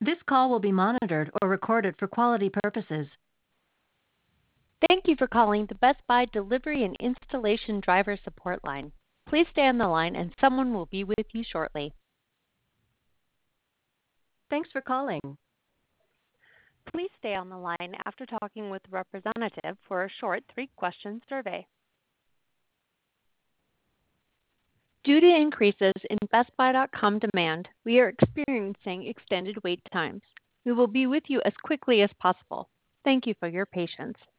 This call will be monitored or recorded for quality purposes. Thank you for calling the Best Buy Delivery and Installation Driver Support Line. Please stay on the line and someone will be with you shortly. Thanks for calling. Please stay on the line after talking with a representative for a short 3-question survey. Due to increases in BestBuy.com demand, we are experiencing extended wait times. We will be with you as quickly as possible. Thank you for your patience.